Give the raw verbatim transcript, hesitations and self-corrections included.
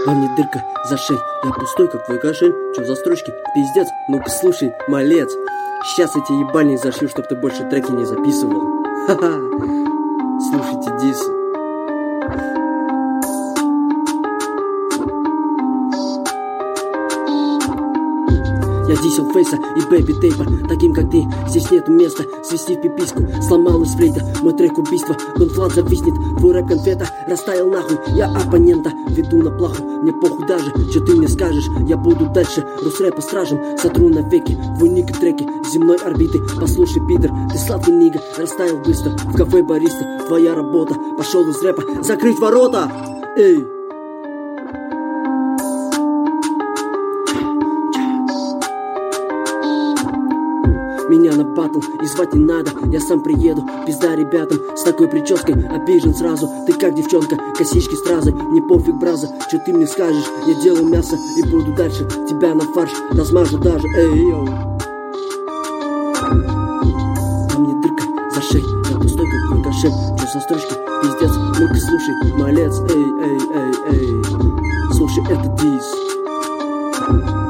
Во мне дырка за шею, я пустой, как твой кошель. Чё за строчки? Пиздец, ну-ка слушай, малец. Сейчас эти ебальни зашью, чтоб ты больше треки не записывал. Ха-ха. Слушайте дисы. Я дисел фейса и бэби тейпа. Таким как ты, здесь нету места свести в пиписку, сломалась флейта. Мой трек убийства, гонфлат зависнет. Твой рэп конфета растаял нахуй. Я оппонента веду на плаху. Мне похуй даже, что ты мне скажешь. Я буду дальше русрэпа стражем. Сотру навеки твой ник и треки земной орбиты. Послушай, пидор, ты слабый нига. Растаял быстро в кафе бариста. Твоя работа, пошел из рэпа закрыть ворота. Эй! Меня на батл и звать не надо, я сам приеду. Пизда ребятам с такой прической, обижен сразу. Ты как девчонка, косички стразы. Мне пофиг, браза, что ты мне скажешь. Я делаю мясо и буду дальше тебя на фарш размажу даже. Эй, йоу. А мне дырка за шею, я пустой как твой кошель. Чё со строчки? Пиздец, ну-ка слушай, малец. Эй, эй, эй, эй. Слушай, это дис.